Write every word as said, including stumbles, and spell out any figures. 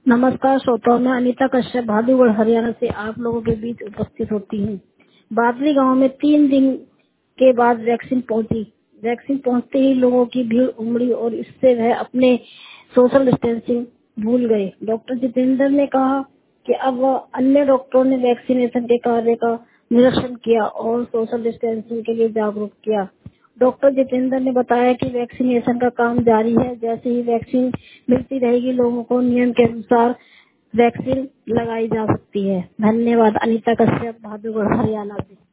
नमस्कार श्रोताओं, मैं अनीता कश्यप भादुगढ़ हरियाणा से आप लोगों के बीच उपस्थित होती हूँ। बादली गांव में तीन दिन के बाद वैक्सीन पहुंची। वैक्सीन पहुंचते ही लोगों की भीड़ उमड़ी और इससे वह अपने सोशल डिस्टेंसिंग भूल गए। डॉक्टर जितेंद्र ने कहा कि अब वह अन्य डॉक्टरों ने वैक्सीनेशन के कार्य का निरीक्षण किया और सोशल डिस्टेंसिंग के लिए जागरूक किया। डॉक्टर जितेंद्र ने बताया कि वैक्सीनेशन का काम जारी है। जैसे ही वैक्सीन मिलती रहेगी, लोगों को नियम के अनुसार वैक्सीन लगाई जा सकती है। धन्यवाद। अनीता कश्यप, भादुगढ़, हरियाणा से।